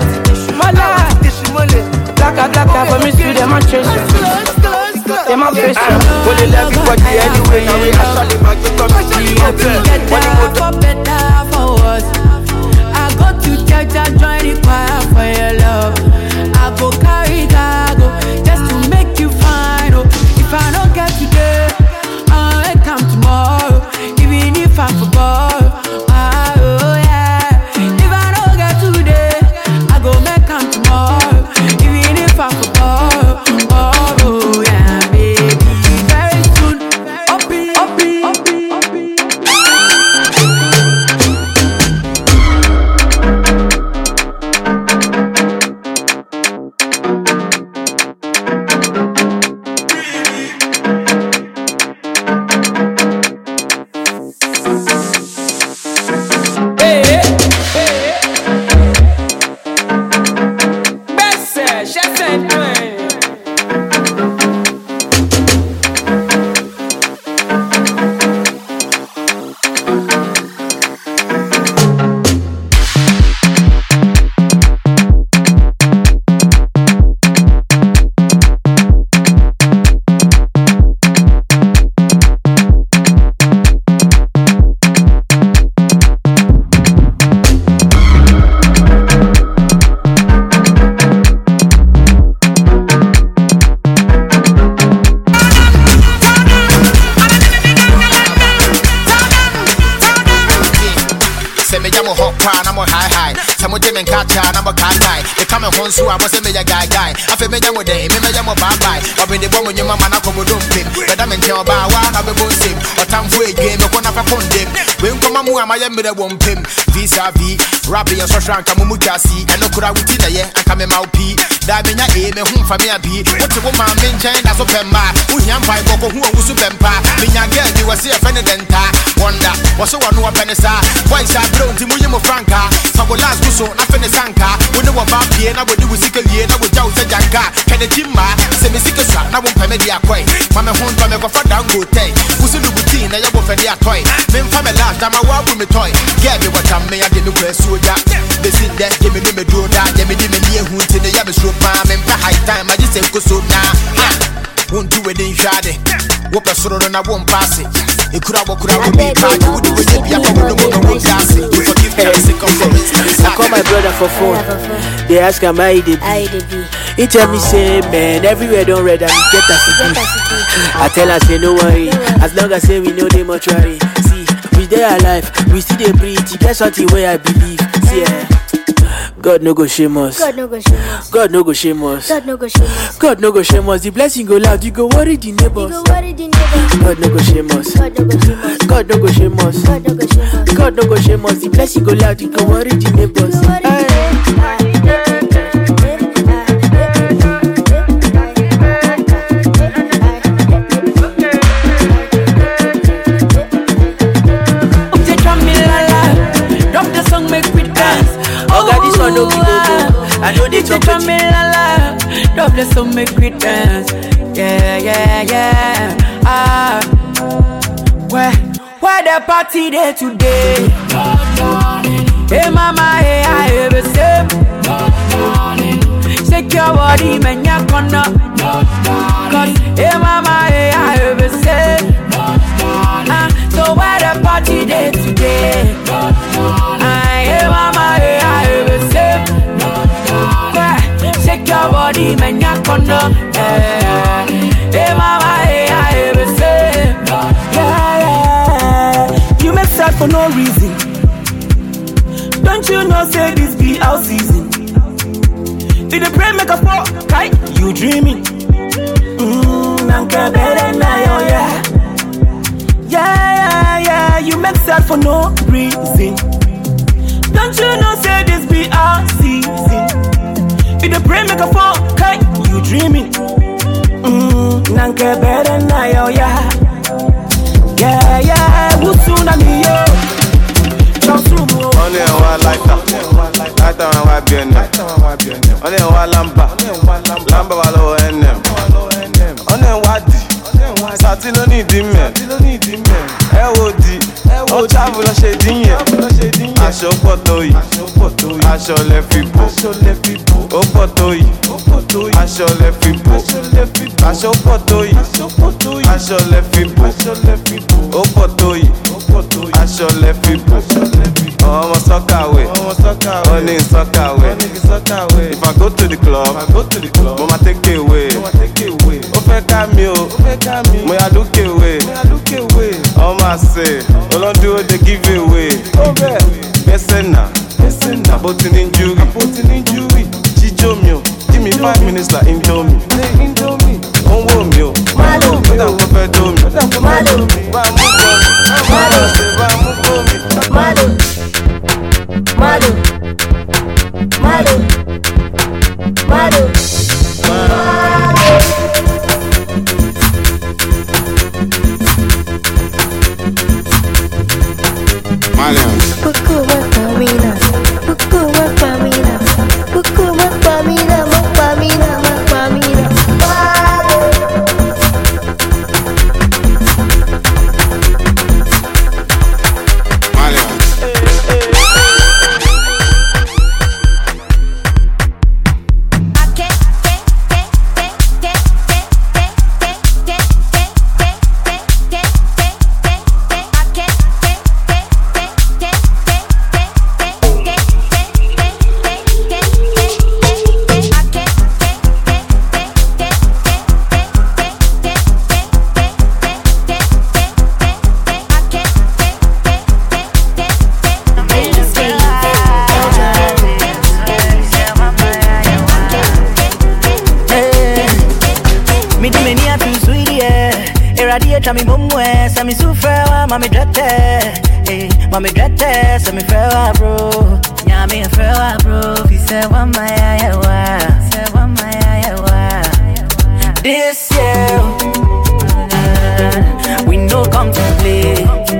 Mọ́lá, blaka for me to demonstration. Demonstration. Well, they love everybody anyway. Now we actually might get on the scene. For better, for worse. I go to church, I join the choir for your love. I go carry cargo just to make you fine. Oh, if I don't get today, I'll come tomorrow. Even if I'm for ball, oh yeah. If I don't get today, I go make come tomorrow. Even if I'm for ball, oh yeah, baby. Very soon, up. So I was a major guy. I feel me jamo day, me jamo bye. I've been the woman your mama na come don't pay. But I'm in town by one of the bones him. Or time for a game, you're gonna condemn. When come on, I am with a one pim. Vis-a-vis, rapping your social and Kamumukasi. And look what I would tell you, and come in my pee. Diving your aim and home for me a bee. What's the woman mentioned as a pemba? Who yam by Boko who was super. Minya girl, you was here for the denta. Wonder, was so one who a penisa. Why is I blown to Muyamo Franca? Some last Gusso, nothing is Sanka. We know about Piena, but we sick a year, now with Jausa Janka. Can the Jimma, semi sick a shot, now won't permit the acquaint. Mama home from a for down go take. Who's in the routine, I have for the toy. Men from a last time I walk with me toy. Get me what I'm may I didn't wear so that. They sit there, give me the door that, give me the near who to the Yamas room, and high time, I just say go so now. Won't do it in Shade. Walk a sort and I won't pass it. It could have be bad. You would do it if you have a gas it. You forgive me. I call my brother for phone. They ask him how he did be. He tell me say, man, everywhere don't read and get us to do. I tell her say no worry, as long as say we know they much worry. See, we dey alive, we still dey breathe. That's something where I believe. See, God no go shame us. God no go shame us. God no go shame us. God no go shame us. God no go shame us. The blessing go loud, you go worry the neighbors. You go worry the neighbors. God no go shame us. God no go shame us. God no go shame us. God no go shame us. God no go shame us. The blessing go loud, you go worry the neighbors. No be go. I know they talk me la la. Drop the song, make we dance. Yeah, yeah, yeah. Ah, where the party there today? Hey mama, hey I have a step. Shake your body, man, ya gonna. Cause hey mama, hey I have a step. So where the party there today? Hey mama, hey I have a step. Shake your body, man, ya gonna. Hey mama, hey I have a step. Yeah. You make sad for no reason. Don't you know say this be our season? Did the pray make a fall? Right? You dreaming? Nanka better now, yeah. Yeah. You make sad for no reason. Don't you know say this be our season? Did the pray make a fall? Right? You dreaming? Nanka better now, yeah. Yeah. Who's soon on me, yo? Only one lighter and one BNM. Only one lamba walo NM. Only one D. Sati no need him. LOD. O travel on shading ye. Aṣọ pọ̀tọ́ yìí. Aṣọ lẹ fi bò. O pọ̀tọ́ yìí. Aṣọ lẹ fi bò. Aṣọ pọ̀tọ́ yìí. Aṣọ lẹ fi bò. O pọ̀tọ́ yìí. Aṣọ lẹ fi bò. Ọmọ sọ́kàwé. Ó ní sọ́kàwé. If I go to the club, mo ma take away. Ó fẹ́ ká mi o. Mo yà lókè wé. Ọmọ àṣẹ. Olóńdúró dey give away. Gbẹ́sẹ̀ náà. Àbótí ní injury. Jíjó mi o. Give me 5 minutes like Indomie. Ó ń wò mí o. Ó dà kó fẹ́ dó mi. Bá a mú bọ́ mi. Bá a mú bọ́ mi. Chami mumwe, sami sufrewa, mami drete, sami frewa bro. Nyami frewa bro, fi sewa mayayewa. This year, we no come to play.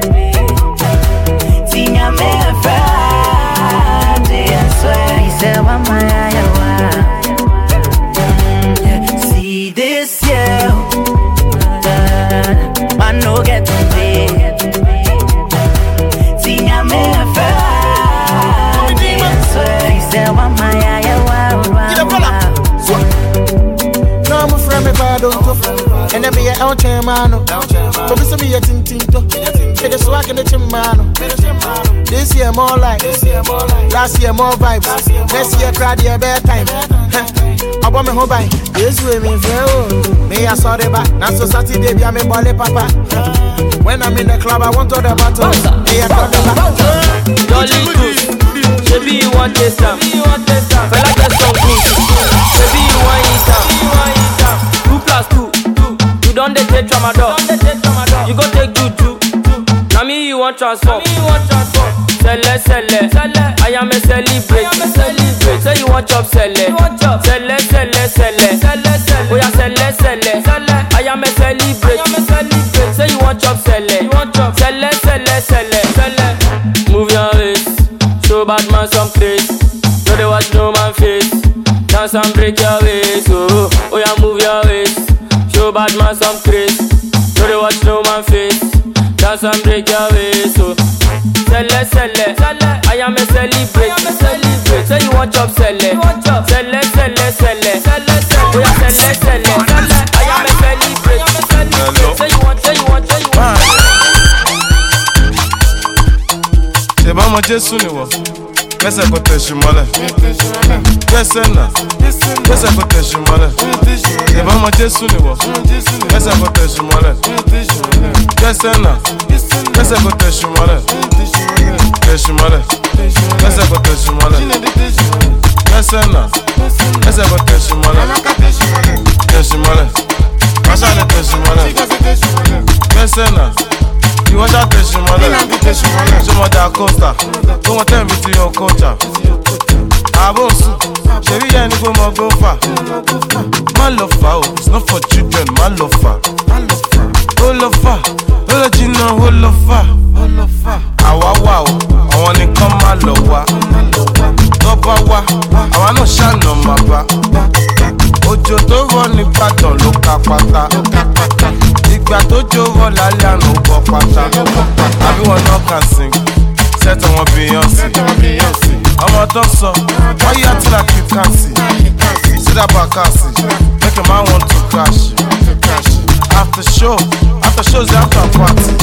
See nyami frewa, I swear, fi sewa mayayewa. See this year, I no get to play. See ya me say one my no I'm from me bado and I be a out mano. But we be a tintinto. It is swag in the chimano. This year year more like, last year more vibes. Next year crowd year better time. I want me home by this way me feel. Me I saw the back. Now so Saturday be a me ball papa. When I'm in the club I want all the battles. Me I got the back. Dolly Cruz, baby you want this time. Feel like a song cruise. Baby you want it time. 2 + 2. You don't take tramadol. You go take 2. Now me you want transform. Sell it. I am a celebrate. Say you want chop, sell it. Sell it. Oh yeah, sell it. I am a celebrate. Say you want chop, sell it. Sell it. Move your waist. Show bad man some place. No they watch no man face. Dance and break your waist. Oh yeah, move your waist. Show bad man some place. No they watch no man face. Dance and break your waist. Oh. Sell it. I am a celebrate. Say you want chop, sell it. Sell it. Oh yeah, sell it. I am a celebrate. Say you want. C'est pas moi Jésus ni wo. Pesa kote shimale. Pesa na. Pesa kote shimale. C'est pas moi Jésus ni wo. Pesa kote shimale. Pesa na. Pesa kote shimale. Shimale. Pesa kote shimale. Pesa na. Pesa kote shimale. Shimale. Pasa le shimale. Pesa na. You want that shimale? So much that costa. Don't want them to your culture. Abonsu, Chevy and go more go far. Man love far, it's not for children. Man love far. Oh love far, oh Gina, oh love far. Awa wow, I wanna come my love wa. Toba wa, I wanna shine on my back. Ojo to run ní Ìbàdàn ló ka pátá. Ìgbà tó jó rọ lálẹ́ àná ó gbọ́ pátá. Everyone now can sing, set on Beyonce. Ọmọ tó sọ, why you acting like you can't see? See that Bakassi, make a man want to crash. After shows the after party.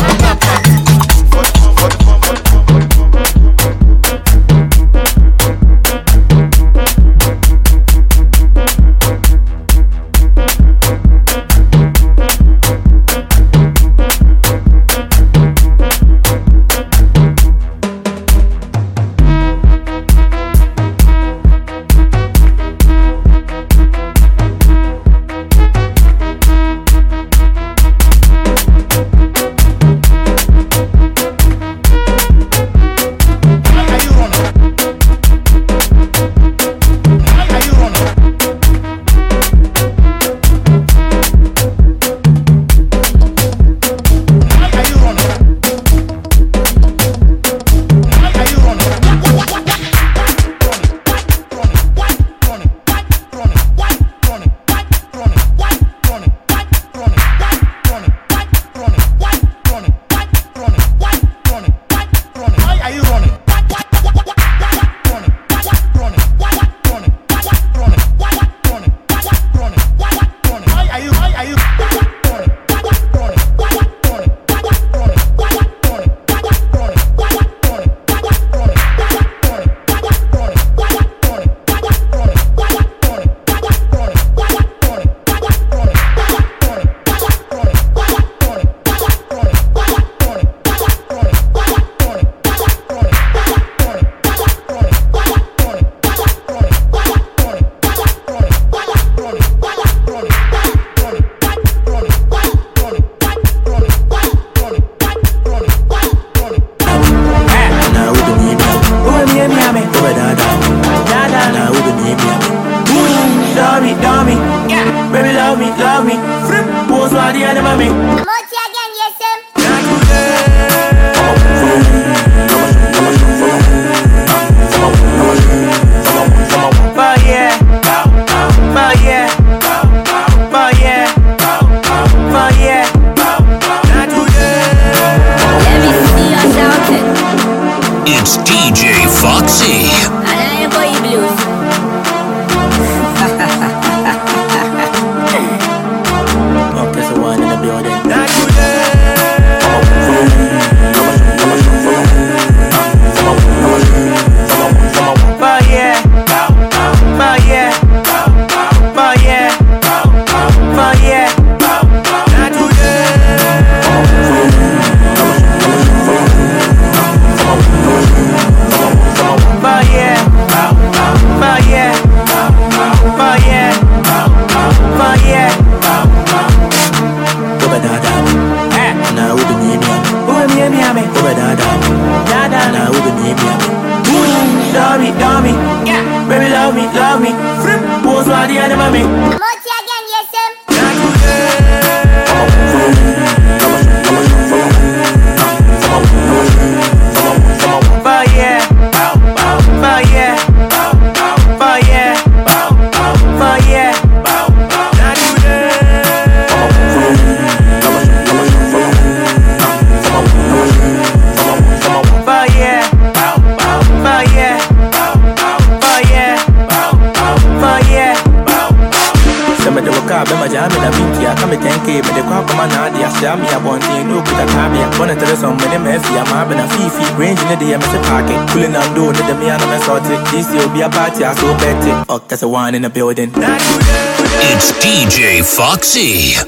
Baby, love me. Pose why the end of me. I'm in a beat, come at 10K, but the crop man, I shall me a bonty, no good at Tabia. One of the some many messy, I'm having a fifi, range in the day, I'm a pocket, pulling on door, the me and I'm sorted. This will be a party, I so bet it. Oh, that's a one in the building. It's DJ Foxy.